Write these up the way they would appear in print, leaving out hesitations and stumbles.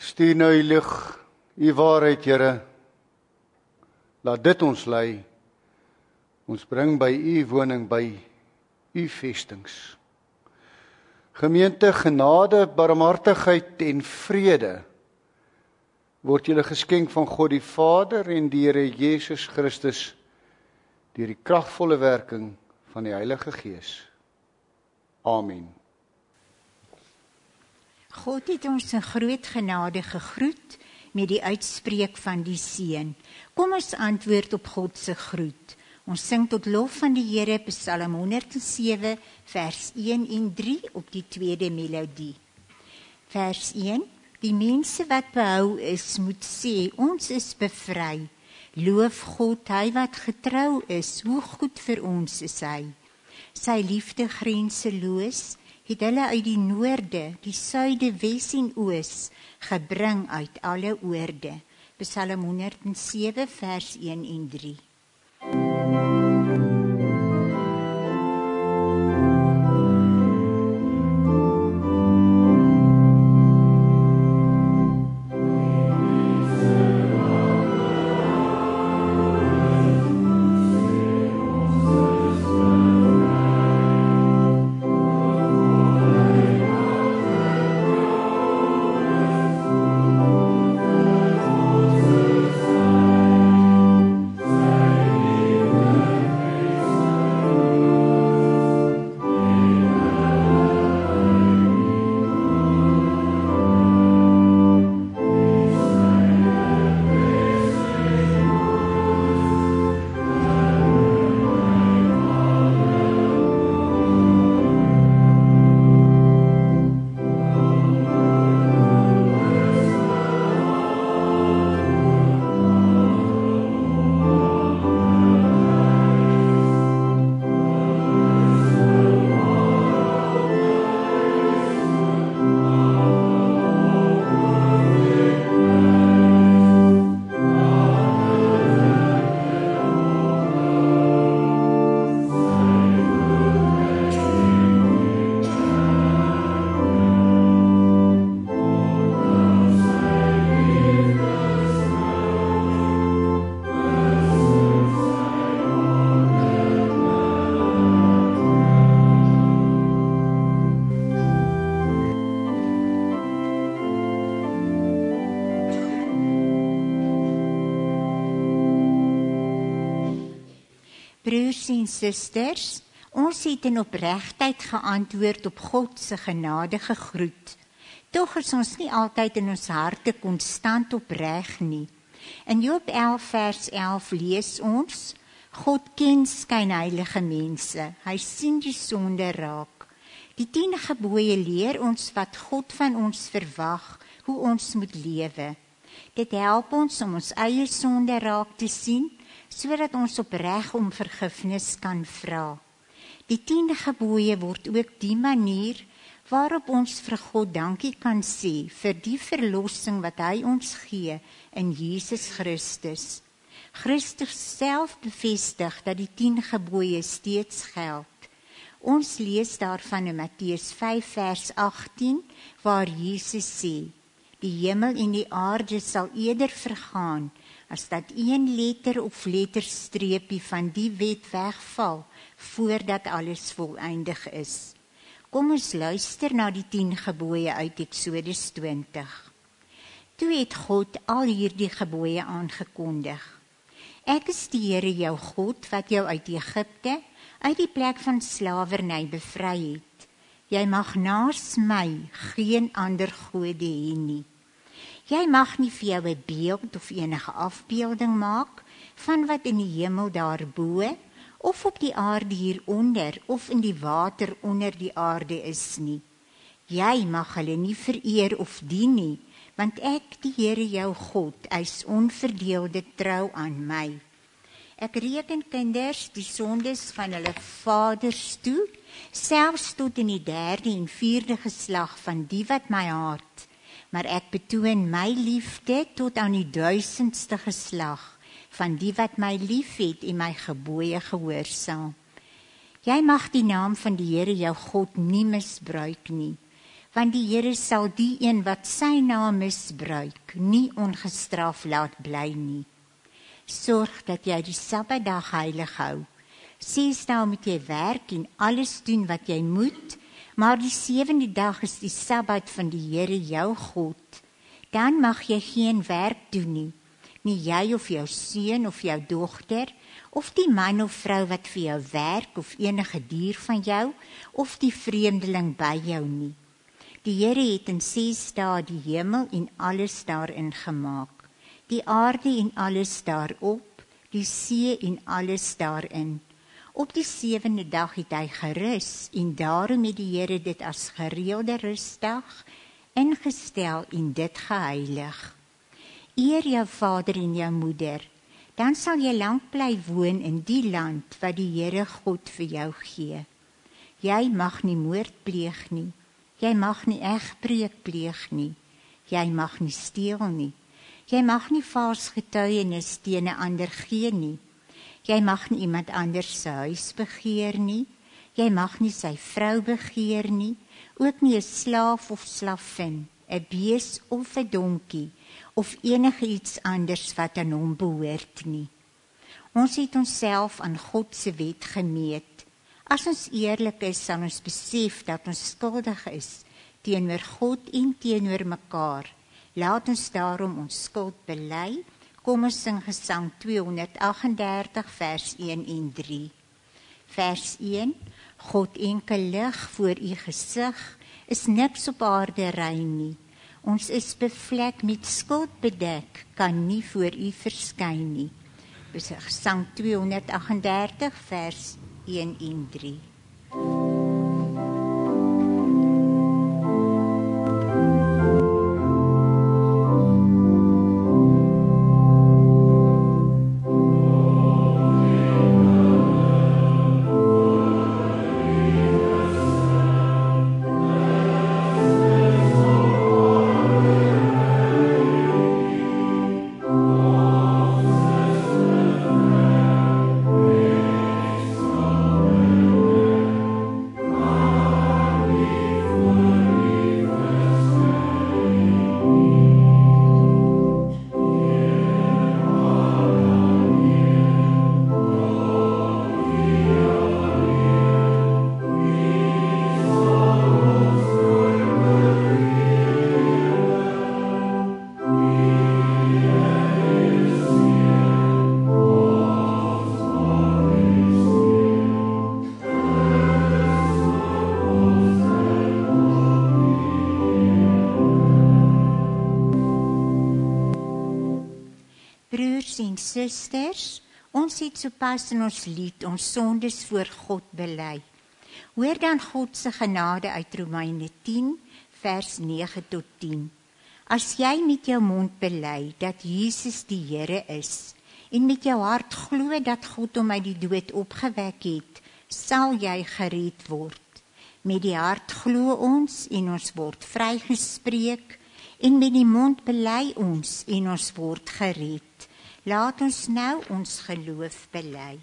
Stuur nou u lig, u waarheid, Here. Laat dit ons lei. Ons bring by u woning, by u vestings. Gemeente, genade, barmhartigheid en vrede word julle geskenk van God die Vader en die Here Jesus Christus deur die kragvolle werking van die Heilige Gees. Amen. God het ons in groot genade gegroet met die uitspreek van die seën. Kom ons antwoord op God se groet. Ons sing tot lof van die Here, Psalm 107, vers 1 en 3 op die tweede melodie. Vers 1, die mense wat behou is, moet sê, ons is bevry. Loof God, hy wat getrou is, hoe goed vir ons is hy. Sy liefde grenseloos, het hulle uit die noorde, die suide, wes en oos, gebring uit alle oorde. Psalm 107, vers 1 en 3. Broers en susters, ons het in opregtheid geantwoord op God se genade gegroet. Tog is ons nie altyd in ons harte konstant opreg nie. In Job 11 vers 11 lees ons, God ken skynheilige mense, hy sien die sonde raak. Die 10 gebooie leer ons wat God van ons verwag, hoe ons moet lewe. Dit help ons om ons eie sonde raak te sien, sodat ons opreg om vergifnis kan vra. Die 10 gebooie word ook die manier waarop ons vir God dankie kan sê vir die verlossing wat hy ons gee in Jesus Christus. Christus self bevestig dat die 10 gebooie steeds geld. Ons lees daarvan in Matteus 5 vers 18 waar Jesus sê, die hemel en die aarde sal eerder vergaan as dat 1 letter of letterstreepie van die wet wegval, voordat alles voleindig is. Kom ons luister na die 10 gebooie uit Eksodus 20. Toe het God al hierdie gebooie aangekondig. Ek is die Here jou God, wat jou uit Egipte, uit die plek van slawerny bevry het. Jy mag naas my geen ander gode hê nie. Jy mag nie vir jou 'n beeld of enige afbeelding maak van wat in die hemel daarbo, of op die aarde hieronder, of in die water onder die aarde is nie. Jy mag hulle nie vereer of dien nie, want ek, die Here jou God, is onverdeelde trou aan my. Ek reken kinders die sondes van hulle vaders toe, selfs tot in die 3de en 4de geslag van die wat my haat. Maar ek betoon my liefde tot aan die 1000ste geslag van die wat my liefhet en my gebooie gehoorsaam. Jy mag die naam van die Here jou God nie misbruik nie, want die Here sal die een wat sy naam misbruik, nie ongestraf laat bly nie. Sorg dat jy die Sabbatdag heilig hou. 6 dae moet jy werk en alles doen wat jy moet, maar die 7de dag is die Sabbat van die Here jou God. Dan mag jy geen werk doen nie jy of jou seun of jou dogter, of die man of vrou wat vir jou werk, of enige dier van jou, of die vreemdeling by jou nie. Die Here het in 6 dae die hemel en alles daarin gemaak, die aarde en alles daarop, die see en alles daarin. Op die 7de dag het hy gerus, en daarom het die Here dit as gereelde rustdag ingestel en dit geheilig. Eer jou vader en jou moeder, dan sal jy lank bly woon in die land wat die Here God vir jou gee. Jy mag nie moord pleeg nie, jy mag nie egbreek pleeg nie, jy mag nie steel nie, jy mag nie vals getuienis teen 'n ander gee nie, jy mag nie iemand anders se huis begeer nie, jy mag nie sy vrou begeer nie, ook nie 'n slaaf of slavin, 'n bees of 'n donkie, of enige iets anders wat aan hom behoort nie. Ons het onsself aan God se wet gemeet. As ons eerlik is, sal ons besef dat ons skuldig is teenoor God en teenoor mekaar. Laat ons daarom ons skuld bely. Kom ons sing Gesang 238 vers 1 en 3. Vers 1: God enkel lig voor u gesig, is niks op aarde rein nie. Ons is bevlek met skuld bedek, kan nie voor u verskyn nie. Gesang 238 vers 1 en 3. Susters, ons het sopas in ons lied ons sondes voor God bely. Hoor dan God se genade uit Romeine 10 vers 9 tot 10. As jy met jou mond bely dat Jesus die Here is en met jou hart glo dat God hom uit die dood opgewek het, sal jy gered word. Met die hart glo ons en ons word vrygespreek, en met die mond bely ons en ons word gered. Laat ons nou ons geloof bely.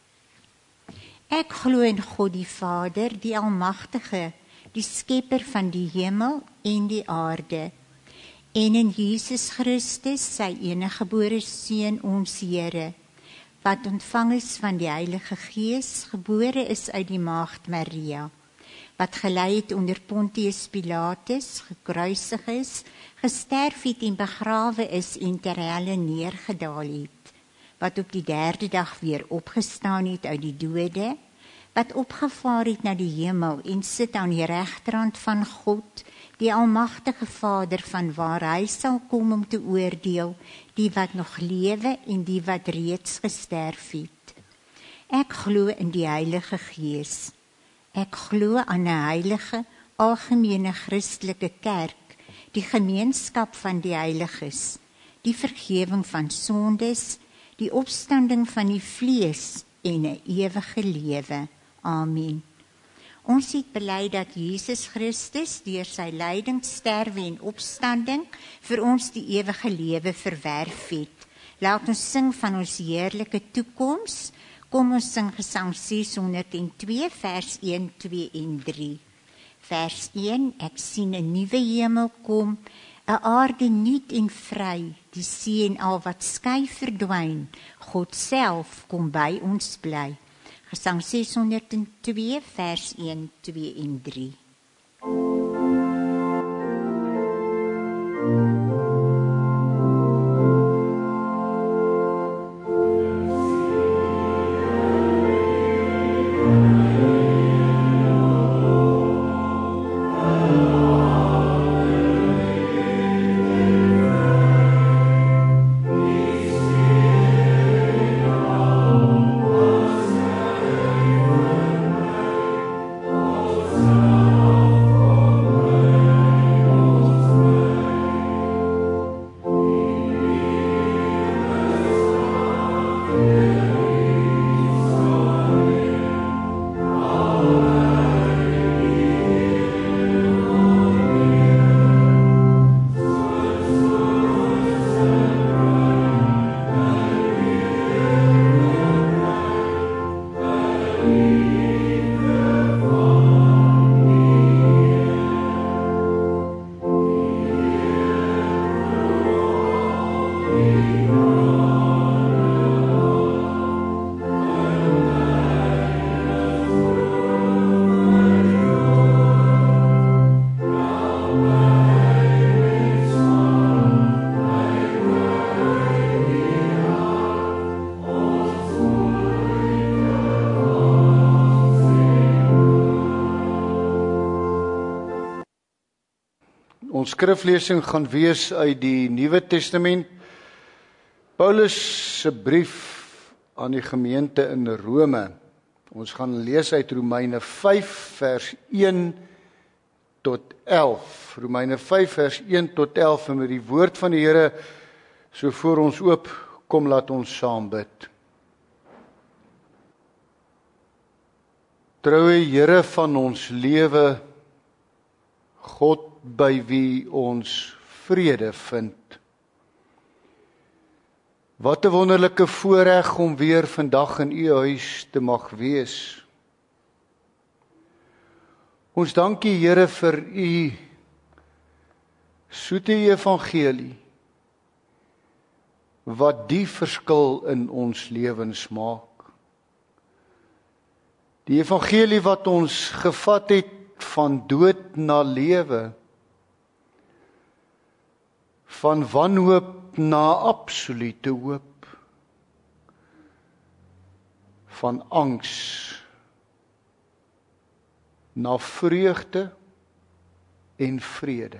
Ek glo in God die Vader, die Almagtige, die Skepper van die hemel en die aarde, en in Jesus Christus, sy eniggebore Seun, ons Here, wat ontvang is van die Heilige Gees, gebore is uit die Maagd Maria, wat gelei het onder Pontius Pilatus, gekruisig is, gesterf het en begrawe is en ter helle neergedaal het, wat op die 3de dag weer opgestaan het uit die dode, wat opgevaar het na die hemel en sit aan die regterhand van God, die Almagtige Vader, van waar hy sal kom om te oordeel, die wat nog lewe en die wat reeds gesterf het. Ek glo in die Heilige Gees. Ek glo aan 'n heilige, algemene Christelike kerk, die gemeenskap van die heiliges, die vergewing van sondes, die opstanding van die vlees en 'n ewige lewe. Amen. Ons het bely dat Jesus Christus deur sy lyding, sterwe en opstanding vir ons die ewige lewe verwerf het. Laat ons sing van ons heerlike toekoms. Kom ons sing Gesang 602 vers 1, 2 en 3. vers 1, ek sien 'n nuwe hemel kom, 'n aarde nuut en vry, die see en al wat skei verdwyn, God self kom by ons bly. Gesang 602, vers 1, 2 en 3. Ons skriflesing gaan wees uit die Nuwe Testament, Paulus se brief aan die gemeente in Rome. Ons gaan lees uit Romeine 5 vers 1 tot 11. Romeine 5 vers 1 tot 11 en met die woord van die Here so voor ons oop, kom laat ons saam bid. Troue Here van ons lewe, God by wie ons vrede vind. Wat 'n wonderlike voorreg om weer vandag in u huis te mag wees. Ons dank u Here vir u soete evangelie, wat die verskil in ons lewens maak. Die evangelie wat ons gevat het van dood na lewe, van wanhoop na absolute hoop, van angs na vreugde en vrede.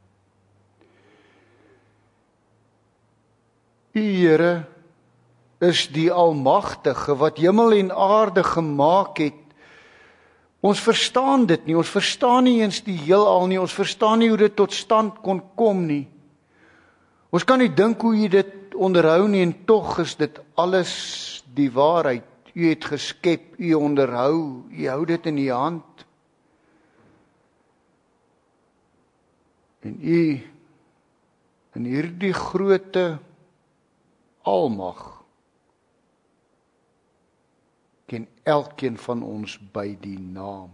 U Here is die Almagtige wat hemel en aarde gemaak het. Ons verstaan dit nie, ons verstaan nie eens die heelal nie, ons verstaan nie hoe dit tot stand kon kom nie. Ons kan nie dink hoe u dit onderhou nie, en tog is dit alles die waarheid. U het geskep, u onderhou, u hou dit in u hand. En u, in hierdie groote almag, ken elkeen van ons by die naam.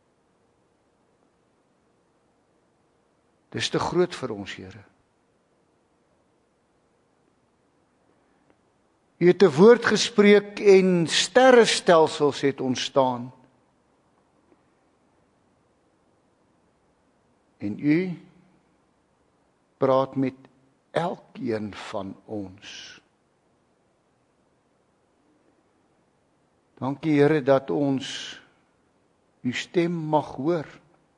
Dis te groot vir ons, Here. U het 'n woord gespreek en sterrestelsels het ontstaan. En u praat met elkeen van ons. Dankie Here dat ons u stem mag hoor.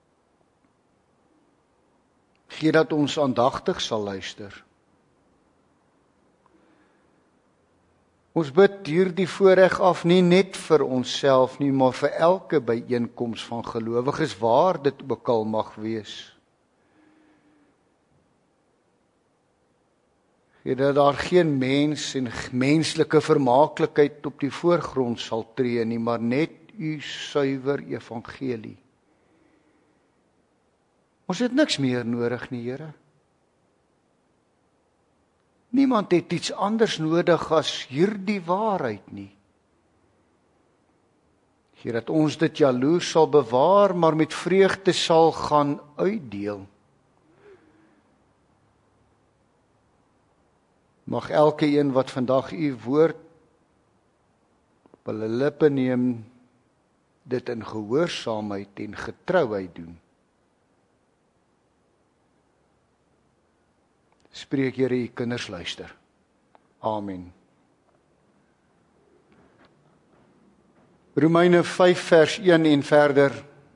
Gee dat ons aandagtig sal luister. Ons bid hierdie voorreg af nie net vir onsself nie, maar vir elke byeenkoms van gelowiges waar dit ook al mag wees. Gee dat daar geen mens en menslike vermaaklikheid op die voorgrond sal tree nie, maar net u suiwer evangelie. Ons het niks meer nodig nie, Here. Niemand het iets anders nodig as hierdie waarheid nie. Here, dat ons dit jaloers sal bewaar, maar met vreugde sal gaan uitdeel. Mag elke een wat vandag u woord op hulle lippe neem, dit in gehoorsaamheid en getrouheid doen. Spreek, Here, u kinders luister. Amen. Romeine 5 vers 1 en verder.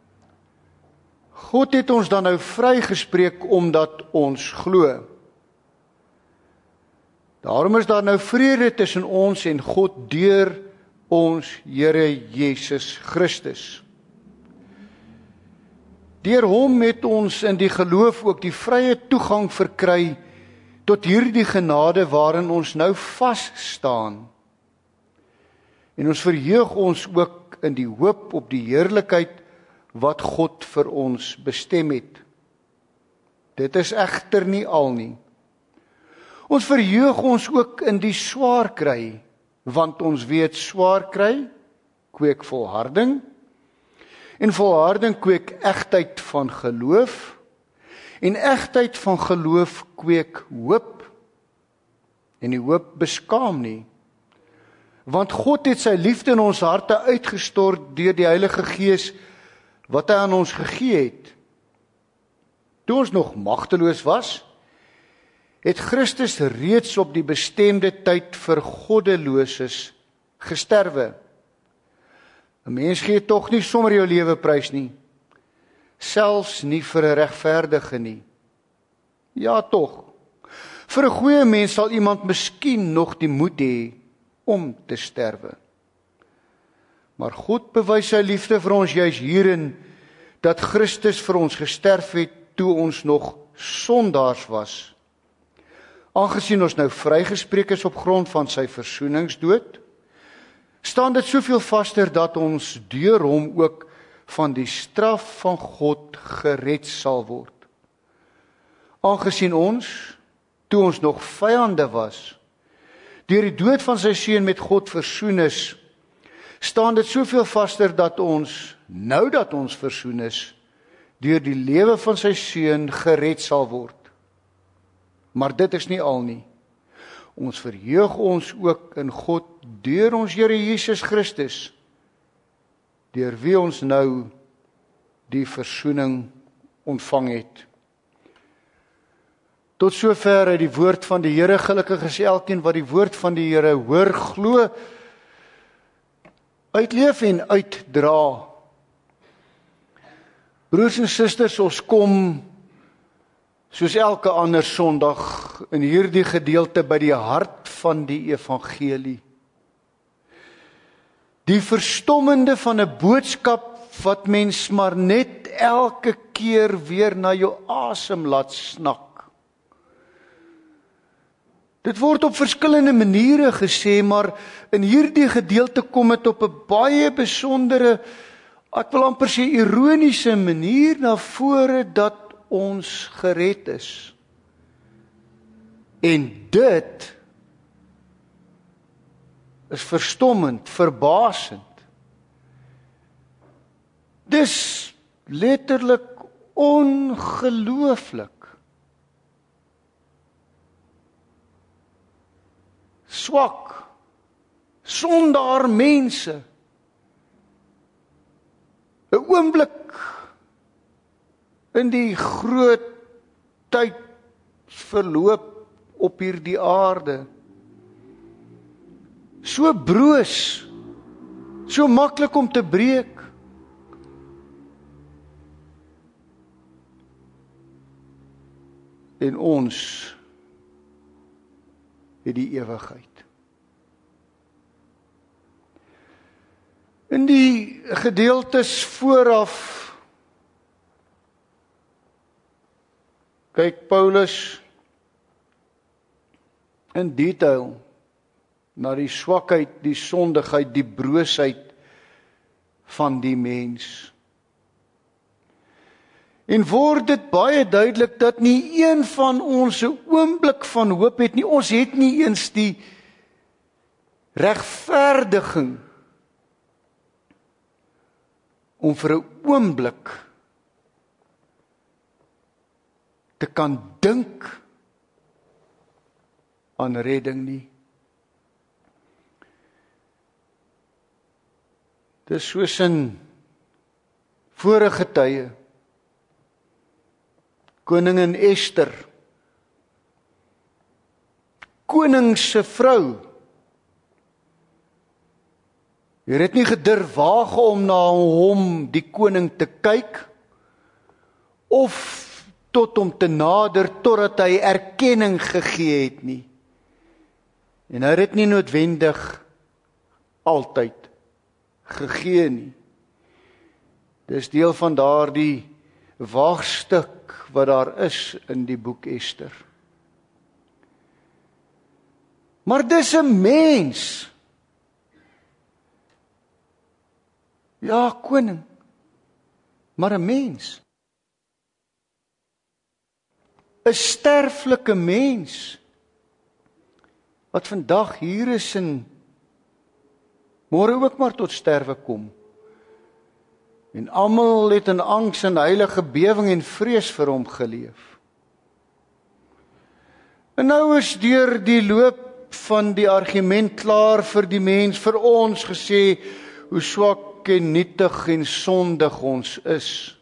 God het ons dan nou vrygespreek omdat ons glo. Daarom is daar nou vrede tussen ons en God deur ons Here Jesus Christus. Deur hom het ons in die geloof ook die vrye toegang verkry tot hierdie genade waarin ons nou vas staan. En ons verheug ons ook in die hoop op die heerlikheid wat God vir ons bestem het. Dit is egter nie al nie. Ons verheug ons ook in die swaar kry, want ons weet swaar kry kweek volharding, en volharding kweek egtheid van geloof, en egtheid van geloof kweek hoop, en die hoop beskaam nie, want God het sy liefde in ons harte uitgestort deur die Heilige Gees wat hy aan ons gegee het. Toe ons nog magteloos was, het Christus reeds op die bestemde tyd vir goddeloses gesterwe. 'n Mens gee tog nie sommer jou lewe prys nie, selfs nie vir 'n regverdige nie. Ja tog, vir 'n goeie mens sal iemand miskien nog die moed hê om te sterwe. Maar God bewys sy liefde vir ons juis hierin, dat Christus vir ons gesterf het toe ons nog sondaars was. Aangesien ons nou vrygespreek is op grond van sy versoeningsdood, staan dit soveel vaster dat ons deur hom ook van die straf van God gered sal word. Aangesien ons, toe ons nog vyande was, deur die dood van sy seun met God versoen is, staan dit soveel vaster dat ons, nou dat ons versoen is, deur die lewe van sy seun gered sal word. Maar dit is nie al nie. Ons verheug ons ook in God deur ons Here Jesus Christus, deur wie ons nou die versoening ontvang het. Tot sover uit die woord van die Here. Gelukkig is elkeen wat die woord van die Here hoor, glo, uitleef en uitdra. Broers en susters, ons kom soos elke ander Sondag in hierdie gedeelte by die hart van die evangelie. Die verstommende van 'n boodskap wat mens maar net elke keer weer na jou asem laat snak. Dit word op verskillende maniere gesê, maar in hierdie gedeelte kom dit op 'n baie besondere, ek wil amper sê ironiese manier na vore dat ons gered is. En dit is verstommend, verbasend. Dis letterlik ongelooflik. Swak, sondaar mense, 'n oomblik in die groot tydsverloop op hierdie aarde, so broos, so maklik om te breek. En ons het die ewigheid. In die gedeeltes vooraf kyk Paulus in detail na die swakheid, die sondigheid, die broosheid van die mens. En word dit baie duidelik dat nie een van ons 'n oomblik van hoop het nie. Ons het nie eens die regverdiging om vir 'n oomblik te kan dink aan redding nie. Dis soos in vorige tye, koningin Ester, koning se vrou, jy het nie gedurf waag om na hom, die koning, te kyk, of tot hom te nader, totdat hy erkenning gegee het nie. En hy het dit nie noodwendig altyd gegee nie. Dis deel van daardie waagstuk wat daar is in die boek Ester. Maar dis 'n mens. Ja, koning, maar 'n mens. 'n sterflike mens, wat vandag hier is en môre ook maar tot sterwe kom. En almal het in angs en heilige bewing en vrees vir hom geleef. En nou is deur die loop van die argument klaar vir die mens, vir ons gesê, hoe swak en nietig en sondig ons is.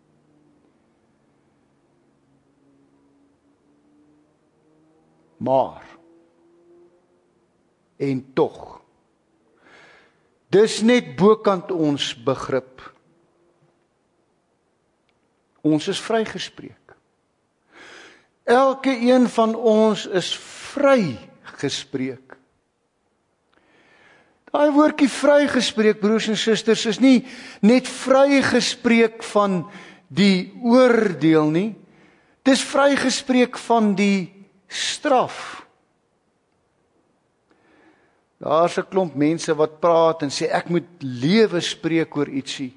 Maar, en tog, dis net bokant ons begrip. Ons is vrygespreek. Elke een van ons is vrygespreek. Daai woordjie vrygespreek, broers en susters, is nie net vrygespreek van die oordeel nie. Dis vrygespreek van die straf. Daar's 'n klomp mense wat praat en sê ek moet lewe spreek oor ietsie.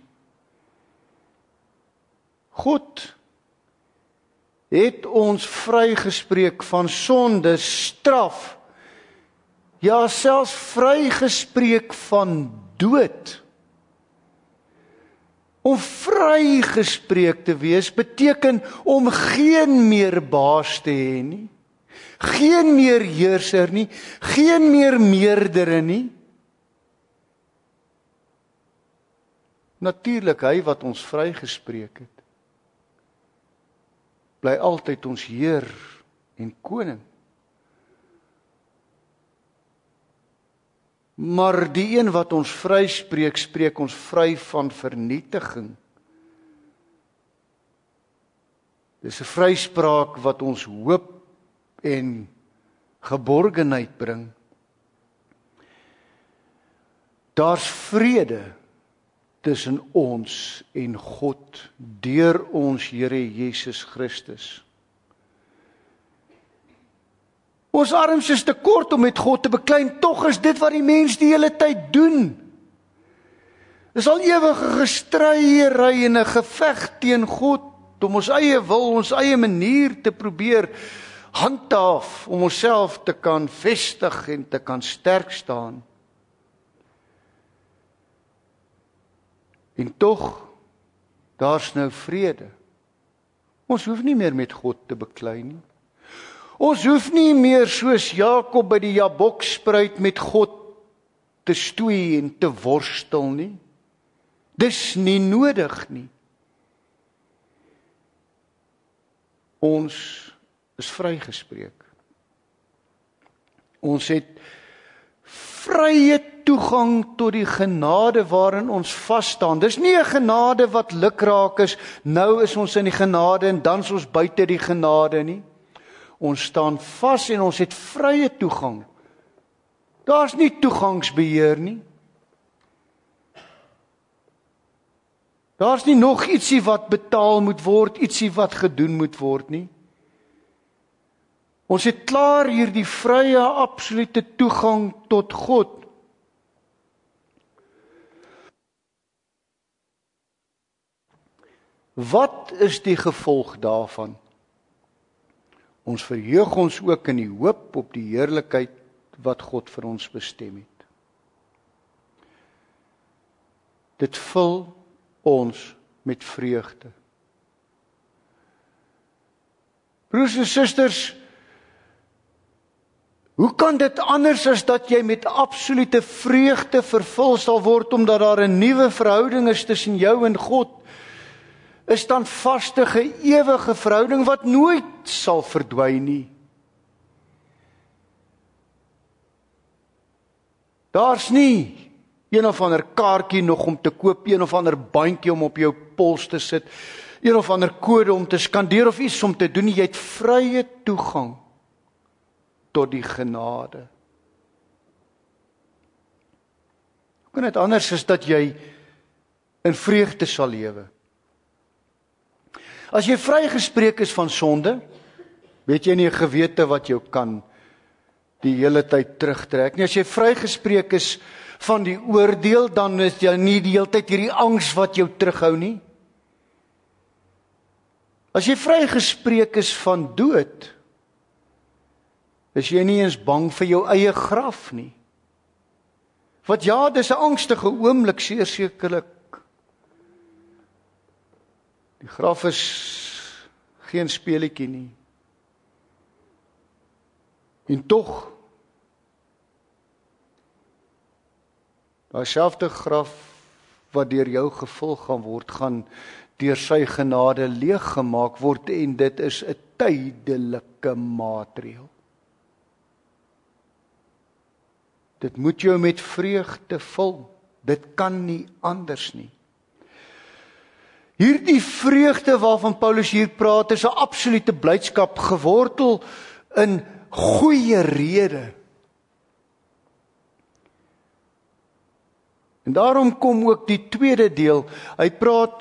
God het ons vrygespreek van sonde, straf, ja selfs vrygespreek van dood. Om vrygespreek te wees beteken om geen meer baas te hê nie, geen meer heerser nie, geen meer meerdere nie. Natuurlik, hy wat ons vrygespreek het, bly altyd ons Heer en Koning. Maar die een wat ons vryspreek, spreek ons vry van vernietiging. Dis 'n vryspraak wat ons hoop en geborgenheid bring. Daar's vrede tussen ons en God deur ons Here Jesus Christus. Ons arms is te kort om met God te beklein, tog is dit wat die mens die hele tyd doen. Dis al ewige gestryery en 'n geveg teen God, om ons eie wil, ons eie manier te probeer handhaaf, om onsself te kan vestig en te kan sterk staan. En tog, daar's nou vrede. Ons hoef nie meer met God te beklei nie. Ons hoef nie meer soos Jakob by die Jabokspruit met God te stoei en te worstel nie. Dis nie nodig nie. Ons is vrygespreek. Ons het vrye toegang tot die genade waarin ons vas staan. Dis nie 'n genade wat lukraak is, nou is ons in die genade en dan is ons buite die genade nie. Ons staan vas en ons het vrye toegang. Daar's nie toegangsbeheer nie. Daar's nie nog ietsie wat betaal moet word, ietsie wat gedoen moet word nie. Ons het klaar hierdie vrye, absolute toegang tot God. Wat is die gevolg daarvan? Ons verheug ons ook in die hoop op die heerlikheid wat God vir ons bestem het. Dit vul ons met vreugde. Broers en susters, hoe kan dit anders as dat jy met absolute vreugde vervul sal word, omdat daar 'n nuwe verhouding is tussen jou en God? 'n Standvastige, ewige verhouding wat nooit sal verdwyn nie. Daar's nie een of ander kaartjie nog om te koop, een of ander bandjie om op jou pols te sit, een of ander kode om te skandeer of iets om te doen. Jy het vrye toegang tot die genade. Hoe kan dit anders as dat jy in vreugde sal lewe? As jy vrygespreek is van sonde, weet jy nie 'n gewete wat jou kan die hele tyd terugtrek nie. As jy vrygespreek is van die oordeel, dan is jy nie die hele tyd hierdie angs wat jou terughou nie. As jy vrygespreek is van dood, is jy nie eens bang vir jou eie graf nie. Want ja, dis 'n angstige oomblik, sekerlik. Die graf is geen speletjie nie. En tog, daai selfde graf wat deur jou gevul gaan word, gaan deur sy genade leeggemaak word, en dit is 'n tydelike maatreël. Dit moet jou met vreugde vul. Dit kan nie anders nie. Hierdie vreugde waarvan Paulus hier praat, is 'n absolute blydskap, gewortel in goeie rede. En daarom kom ook die tweede deel. Hy praat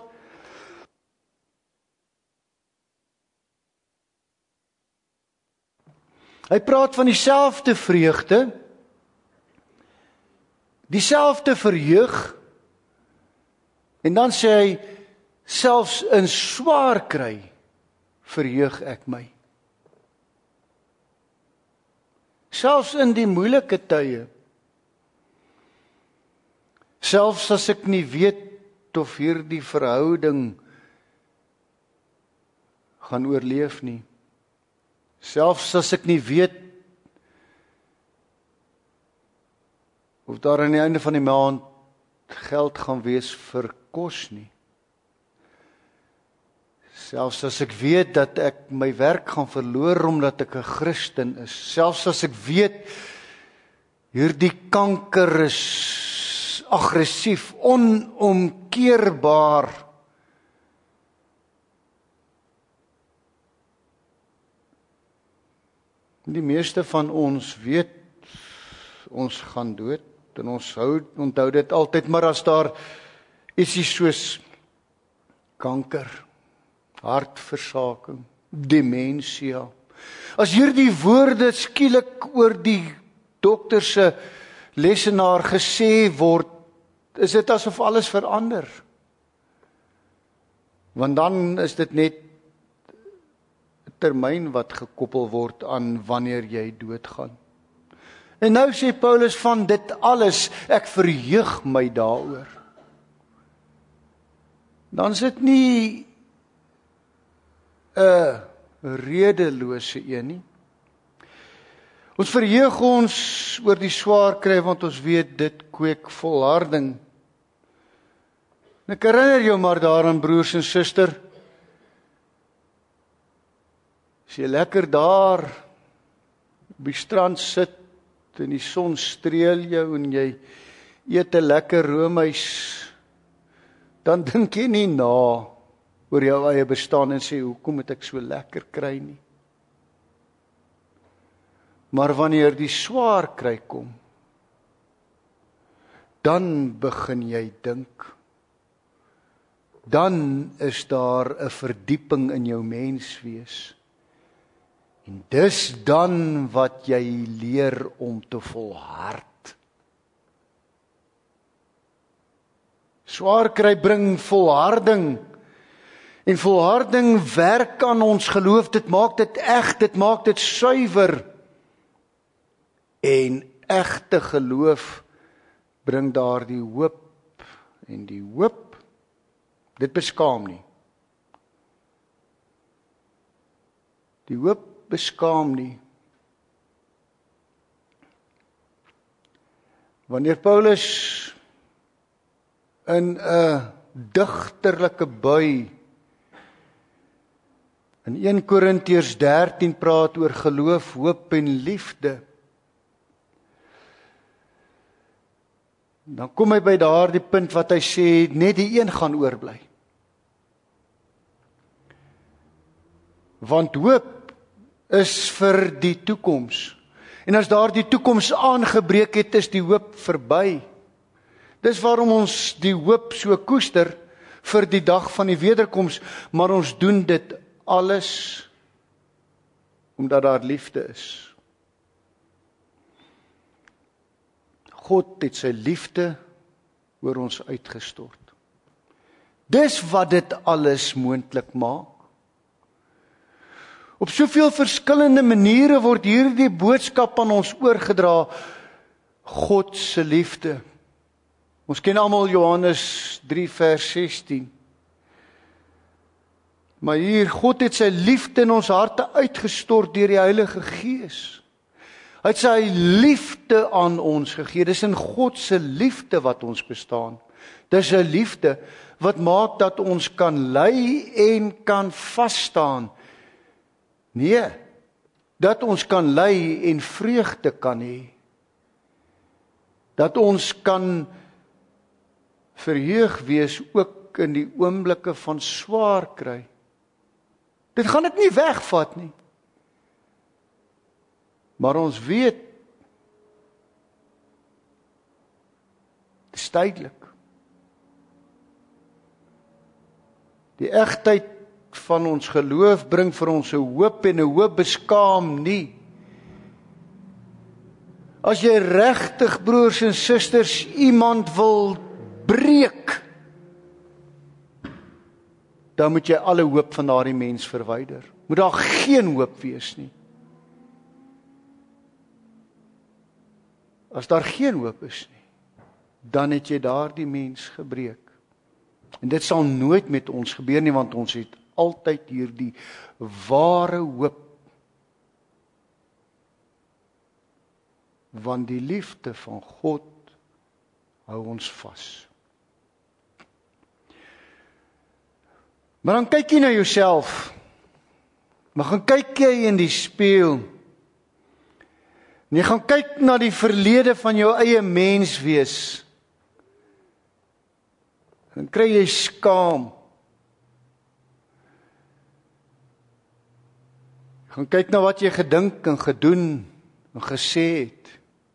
van dieselfde vreugde, dieselfde verheug, en dan sê hy, selfs in swaar kry, verheug ek my. Selfs in die moeilike tye, selfs as ek nie weet of hierdie verhouding gaan oorleef nie, selfs as ek nie weet of daar aan die einde van die maand geld gaan wees vir kos nie, selfs as ek weet dat ek my werk gaan verloor omdat ek 'n Christen is, selfs as ek weet hierdie kanker is aggressief, onomkeerbaar, die meeste van ons weet ons gaan dood, en ons onthou dit altyd, maar as daar ietsie soos kanker, hartversaking, demensie, as hierdie woorde skielik oor die dokter se lesenaar gesê word, is dit asof alles verander. Want dan is dit net 'n termyn wat gekoppel word aan wanneer jy doodgaan. En nou sê Paulus van dit alles, ek verheug my daaroor. Dan is dit nie 'n redelose een nie. Ons verheug ons oor die swaar kry, want ons weet dit kweek volharding. En ek herinner jou maar daaraan, broers en suster, as jy lekker daar op die strand sit en die son streel jou en jy eet 'n lekker roomys, dan dink jy nie na oor jou eie bestaan en sê, hoekom het ek so lekker kry nie? Maar wanneer die swaar kry kom, dan begin jy dink. Dan is daar 'n verdieping in jou menswees. En dis dan wat jy leer om te volhard. Swaar kry bring volharding. En volharding werk aan ons geloof. Dit maak dit eg, dit maak dit suiwer. En egte geloof bring daardie hoop. En die hoop Dit beskaam nie. Die hoop beskaam nie. Wanneer Paulus in 'n digterlike bui in 1 Korintiërs 13 praat oor geloof, hoop en liefde, dan kom hy by daardie punt wat hy sê, net die een gaan oorbly. Want hoop is vir die toekoms. En as daardie toekoms aangebreek het, is die hoop verby. Dis waarom ons die hoop so koester vir die dag van die wederkoms, maar ons doen dit alles omdat daar liefde is. God het sy liefde oor ons uitgestort. Dis wat dit alles moontlik maak. Op soveel verskillende maniere word hierdie boodskap aan ons oorgedra, God se liefde. Ons ken almal Johannes 3 vers 16. Maar hier, God het sy liefde in ons harte uitgestort deur die Heilige Gees. Hy het sy liefde aan ons gegee. Dis in God se liefde wat ons bestaan. Dis 'n liefde wat maak dat ons kan ly en kan vas staan. Nee, dat ons kan ly en vreugde kan hê. Dat ons kan verheug wees ook in die oomblikke van swaar kry. Dit gaan dit nie wegvat nie. Maar ons weet, dit is tydelik. Die egtheid van ons geloof bring vir ons 'n hoop en 'n hoop beskaam nie. As jy regtig broers en susters iemand wil breek, dan moet jy alle hoop van daardie mens verwyder. Moet daar geen hoop wees nie. As daar geen hoop is nie, dan het jy daardie mens gebreek. En dit sal nooit met ons gebeur nie, want ons het altyd hierdie ware hoop. Want die liefde van God hou ons vas. Maar dan kyk jy na jouself. Maar gaan kyk jy in die spieël. En jy gaan kyk na die verlede van jou eie menswees. Dan kry jy skaam. Gaan kyk na wat jy gedink en gedoen en gesê het.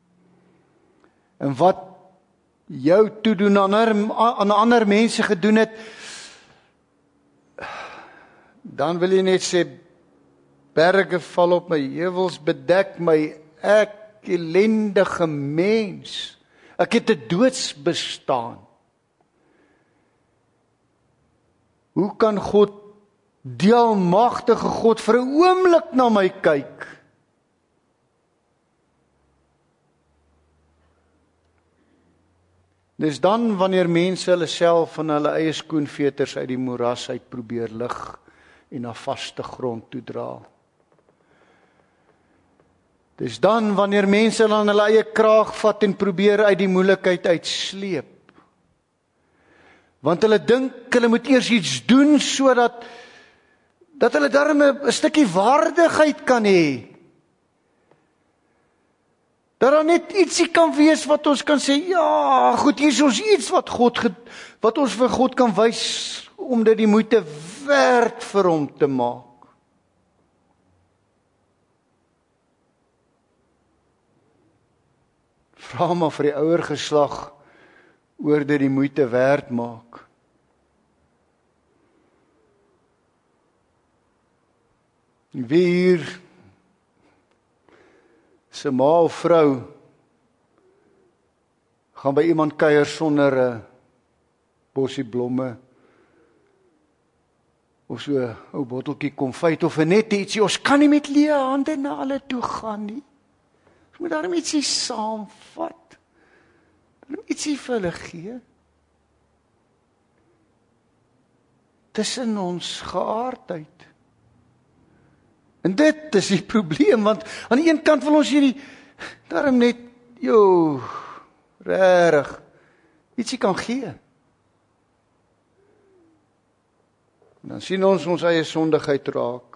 En wat jou toedoen aan ander mense gedoen het. Dan wil jy net sê, berge val op my, heuwels bedek my, ek ellendige mens. Ek het 'n doodsbestaan. Hoe kan God, die almagtige God, vir 'n oomblik na my kyk? Dis dan wanneer mense hulle self van hulle eie skoenveters uit die moeras uit probeer lig en na vaste grond toe dra. Dis dan wanneer mense dan hulle eie kraag vat en probeer uit die moeilikheid uitsleep. Want hulle dink hulle moet eers iets doen sodat hulle daarmee 'n stukkie waardigheid kan hê. Dat daar net ietsie kan wees wat ons kan sê, ja, goed, hier is ons iets wat ons vir God kan wys, om dit die moeite werd vir hom te maak. Vra maar vir die ouer geslag oor dit die moeite werd maak. Wie hier se ma of vrou gaan by iemand kuier sonder 'n bosie blomme of so 'n ou botteltjie konfyt of net ietsie. Ons kan nie met leë hande na hulle toe gaan nie. Ons moet daarom ietsie saamvat. Daarom ietsie vir hulle gee. tussen ons geaardheid. En dit is die probleem, want aan die een kant wil ons hierdie, daarom net, regtig, ietsie kan gee. En dan sien ons eie sondigheid raak.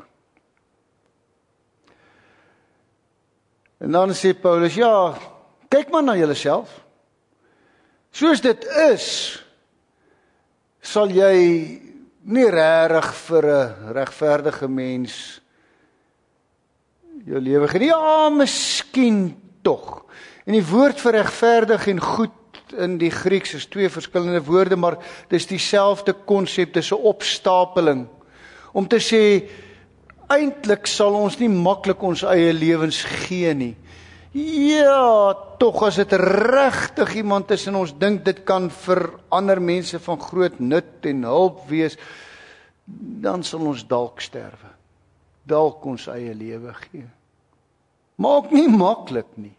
En dan sê Paulus, kyk maar na julleself. Soos dit is, sal jy nie regtig vir 'n regverdige mens jou lewe gee. Miskien tog. En die woord vir regverdig en goed in die Grieks is 2 verskillende woorde, maar dis dieselfde konsep, dis 'n opstapeling. Om te sê, eintlik sal ons nie maklik ons eie lewens gee nie. Tog as dit regtig iemand is en ons dink dit kan vir ander mense van groot nut en hulp wees, dan sal ons dalk sterwe. Dalk ons eie lewe gee. Maar ook nie maklik nie.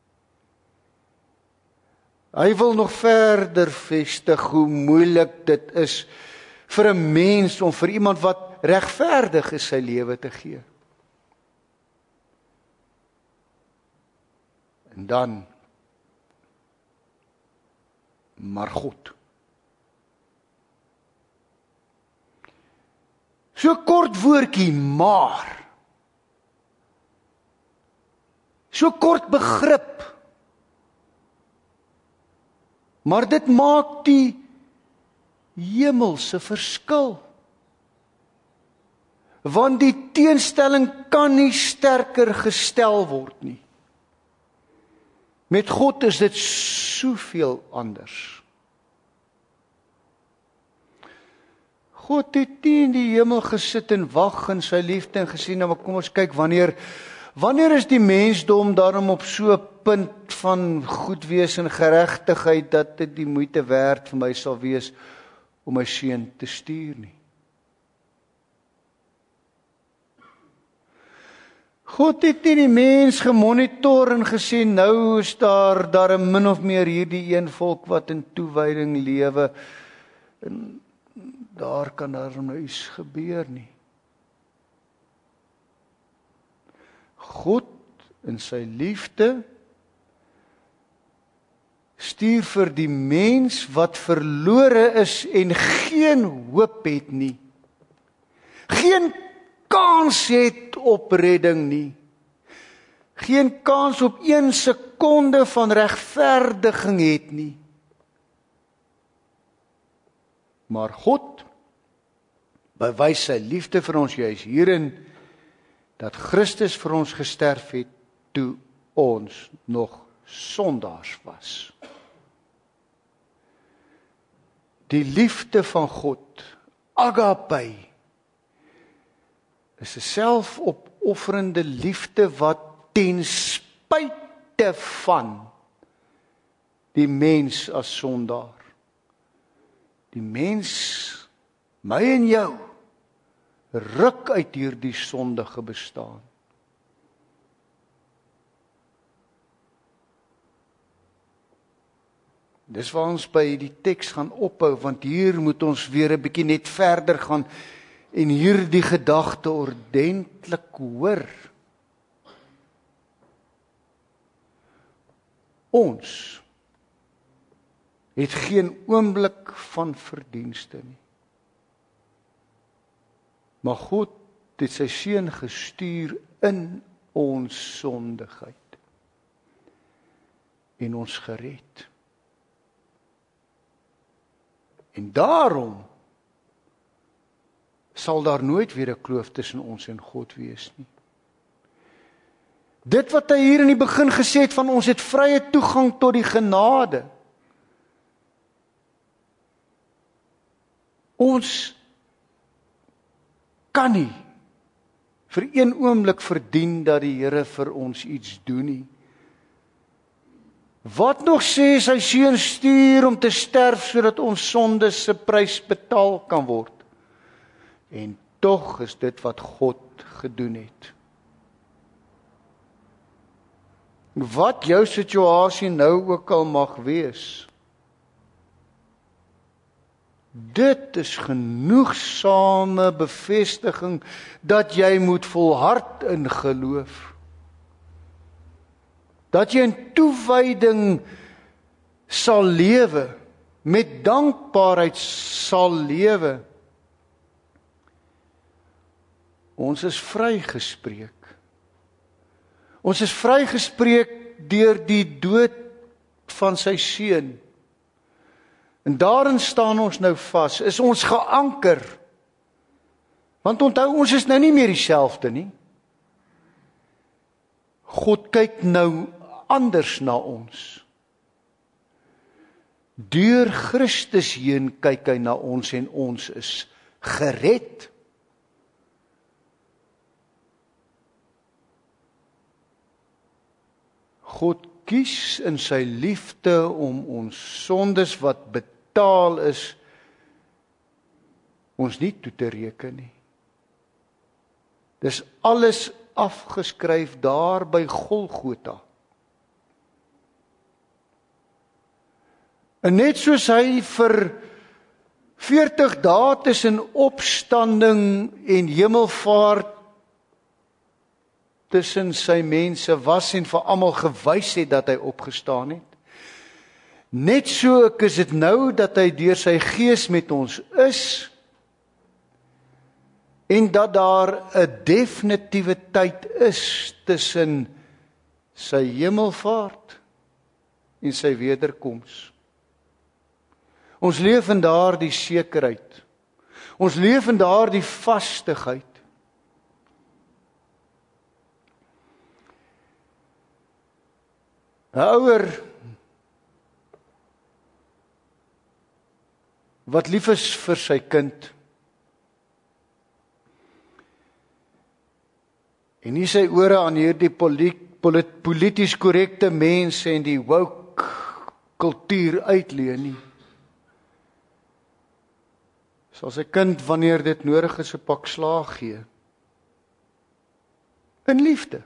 Hy wil nog verder vestig hoe moeilik dit is vir 'n mens om vir iemand wat regverdig is sy lewe te gee. En dan, maar God. So kort woordjie, maar. So kort begrip. Maar dit maak die hemelse verskil. Want die teenstelling kan nie sterker gestel word nie. Met God is dit soveel anders. God het nie in die hemel gesit en wag in sy liefde en gesien, maar kom ons kyk, wanneer is die mensdom daarom op so 'n punt van goed wees en geregtigheid, dat dit die moeite werd vir my sal wees om my seun te stuur nie. God het nie die mens gemonitor en gesê, nou is daar min of meer hierdie een volk wat in toewyding lewe, en daar kan daar nou iets gebeur nie. God in sy liefde stuur vir die mens wat verlore is en geen hoop het nie, geen kans het op redding nie, geen kans op 1 sekonde van regverdiging het nie. Maar God bewys sy liefde vir ons juis hierin, dat Christus vir ons gesterf het, toe ons nog sondaars was. Die liefde van God, agape, is 'n selfopofferende liefde wat ten spyte van die mens as sondaar, die mens, my en jou, ruk uit hierdie sondige bestaan. Dis waar ons by die teks gaan ophou, want hier moet ons weer 'n bietjie net verder gaan en hierdie gedagte ordentlik hoor. Ons het geen oomblik van verdienste nie. Maar God het sy seun gestuur in ons sondigheid en ons gered. En daarom sal daar nooit weer 'n kloof tussen ons en God wees nie. Dit wat hy hier in die begin gesê het van ons het vrye toegang tot die genade. Ons kan nie vir 1 oomblik verdien dat die Here vir ons iets doen nie. Wat nog sê sy seun stuur om te sterf sodat ons sondes se prys betaal kan word. En tog is dit wat God gedoen het. Wat jou situasie nou ook al mag wees, Dit is genoegsame bevestiging dat jy moet volhard in geloof. Dat jy in toewyding sal lewe, met dankbaarheid sal lewe. Ons is vrygespreek. Ons is vrygespreek deur die dood van sy seun. En daarin staan ons nou vas, is ons geanker. Want onthou, ons is nou nie meer dieselfde nie. God kyk nou anders na ons. Deur Christus heen kyk hy na ons en ons is gered. God kies in sy liefde om ons sondes wat betaal is, ons nie toe te reken nie. Dis alles afgeskryf daar by Golgotha. En net soos hy vir 40 dae tussen opstanding en hemelvaart tussen sy mense was en vir almal gewys het dat hy opgestaan het. Net so ek is dit nou dat hy deur sy gees met ons is en dat daar 'n definitiewe tyd is tussen sy hemelvaart en sy wederkoms. Ons leef in daardie sekerheid. Ons leef in daardie vastigheid. Een ouer wat lief is vir sy kind en nie sy ore aan hierdie polities korrekte mense en die woke kultuur uitleen nie, sal sy kind, wanneer dit nodig is, 'n pak slaag gee. In liefde.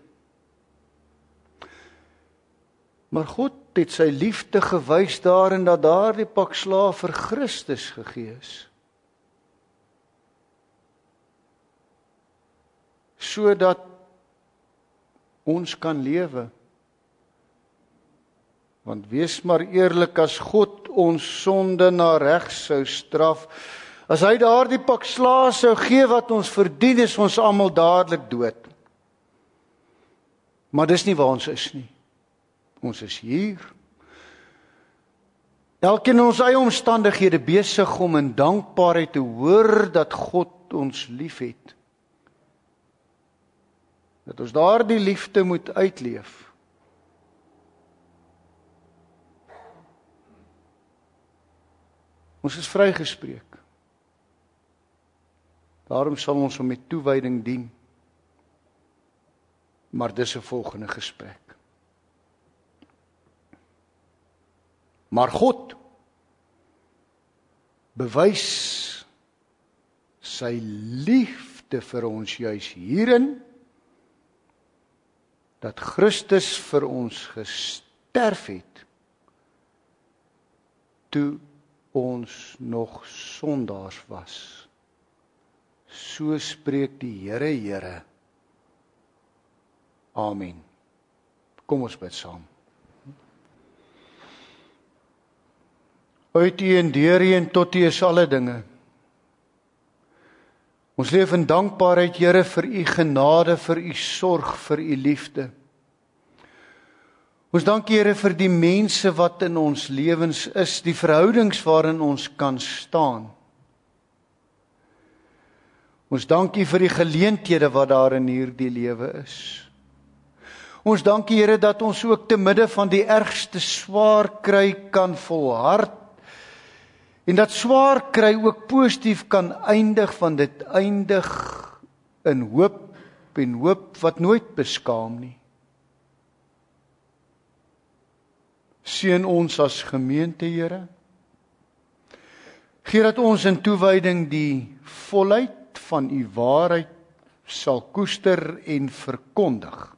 Maar God het sy liefde gewys daarin dat daardie pak slaag vir Christus gegee is. Sodat ons kan lewe. Want wees maar eerlik, as God ons sonde na reg sou straf, as hy daardie pak slaag sou gee wat ons verdien, is ons almal dadelik dood. Maar dis nie waar ons is nie. Ons is hier. Elkeen in ons eie omstandighede besig om in dankbaarheid te hoor dat God ons liefhet. Dat ons daardie liefde moet uitleef. Ons is vrygespreek. Daarom sal ons hom met toewyding dien. Maar dis 'n volgende gesprek. Maar God bewys sy liefde vir ons juis hierin, dat Christus vir ons gesterf het, toe ons nog sondaars was. So spreek die Here. Amen. Kom ons bid saam. Uit U en deur U en tot U is alle dinge. Ons leef in dankbaarheid, Here, vir U genade, vir U sorg, vir U liefde. Ons dank U, Here, vir die mense wat in ons lewens is, die verhoudings waarin ons kan staan. Ons dank U vir die geleenthede wat daar in hierdie lewe is. Ons dank U, Here, dat ons ook te midde van die ergste swaar kry kan volhard, en dat swaar kry ook positief kan eindig, want dit eindig in hoop, en hoop wat nooit beskaam nie. Seën ons as gemeente, Here. Gee dat ons in toewyding die volheid van U waarheid sal koester en verkondig.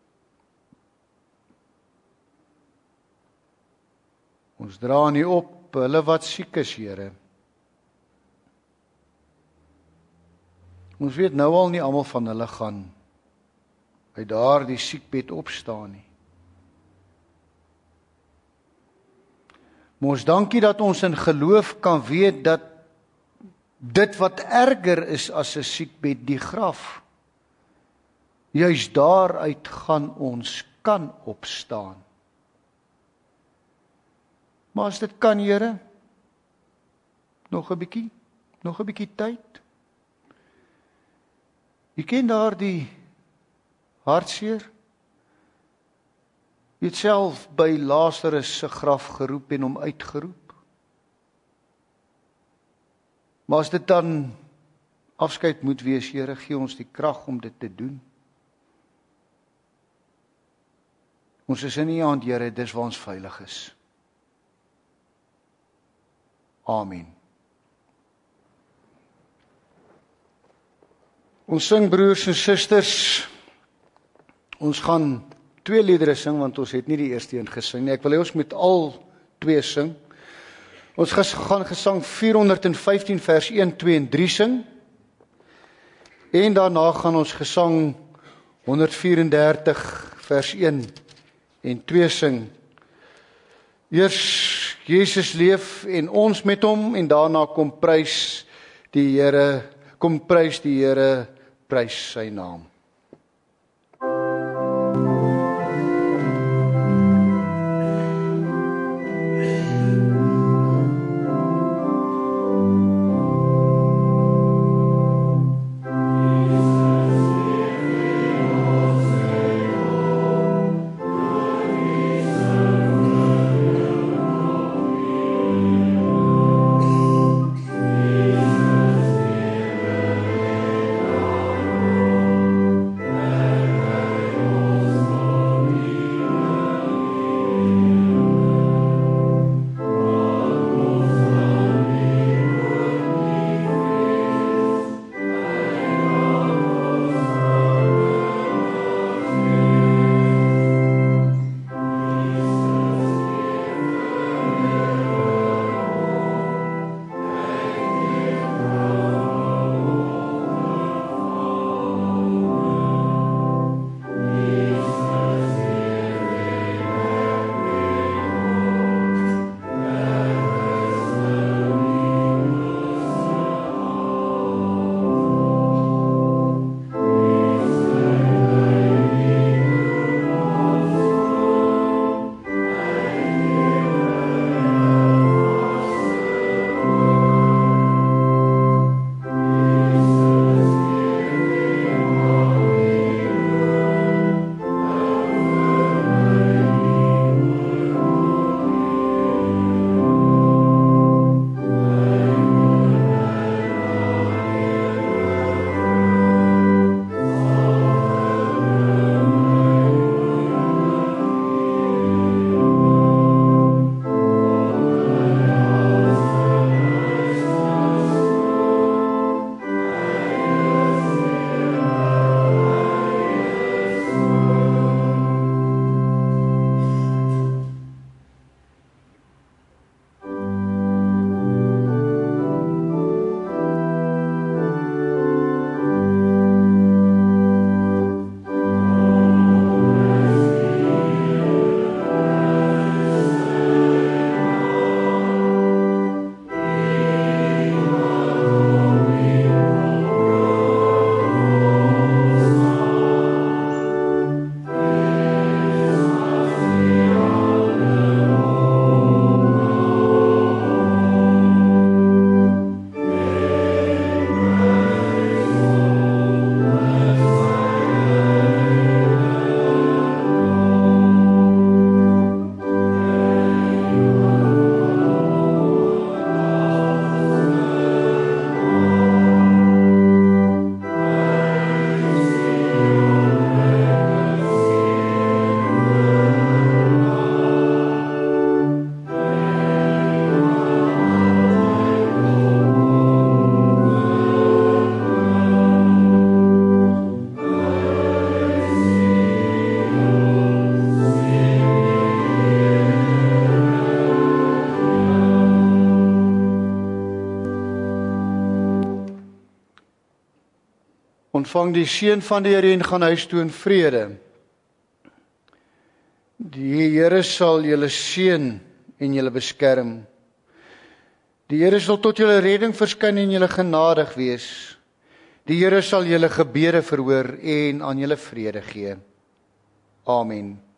Ons dra nie op hulle wat siek is, Here. Ons weet nou al nie almal van hulle gaan uit daardie siekbed opstaan nie. Maar ons dankie dat ons in geloof kan weet dat dit wat erger is as 'n siekbed, die graf, juis daaruit gaan ons kan opstaan. Maar as dit kan, Here, nog 'n bietjie tyd. U ken daardie hartseer. U het self by Lazarus se graf geroep en hom uitgeroep. Maar as dit dan afskeid moet wees, Here, gee ons die krag om dit te doen. Ons is in U hand, Here, dis waar ons veilig is. Amen. Ons sing, broers en susters, ons gaan 2 liedere sing, want ons het nie die eerste een gesing nie. Ek wil hê ons moet al 2 sing. Ons gaan gesang 415 vers 1, 2 en 3 sing. En daarna gaan ons gesang 134 vers 1 en 2 sing. Eers Jesus leef en ons met hom, en daarna kom prys die Here, prys sy naam. Ontvang die seën van die Here en gaan huis toe in vrede. Die Here sal julle seën en julle beskerm. Die Here sal tot julle redding verskyn en julle genadig wees. Die Here sal julle gebede verhoor en aan julle vrede gee. Amen.